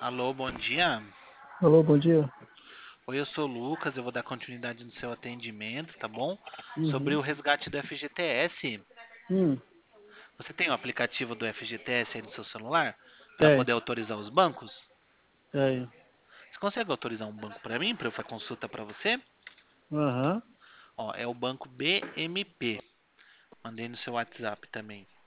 Alô, bom dia. Alô, bom dia. Oi, eu sou o Lucas, eu vou dar continuidade no seu atendimento, tá bom? Sobre Uhum. o resgate do FGTS. Hum, Você tem o aplicativo do FGTS aí no seu celular para tem, poder autorizar os bancos? tem. Você consegue autorizar um banco para mim, para eu fazer consulta para você? Aham. Ó, é o banco BMP. Mandei no seu WhatsApp também.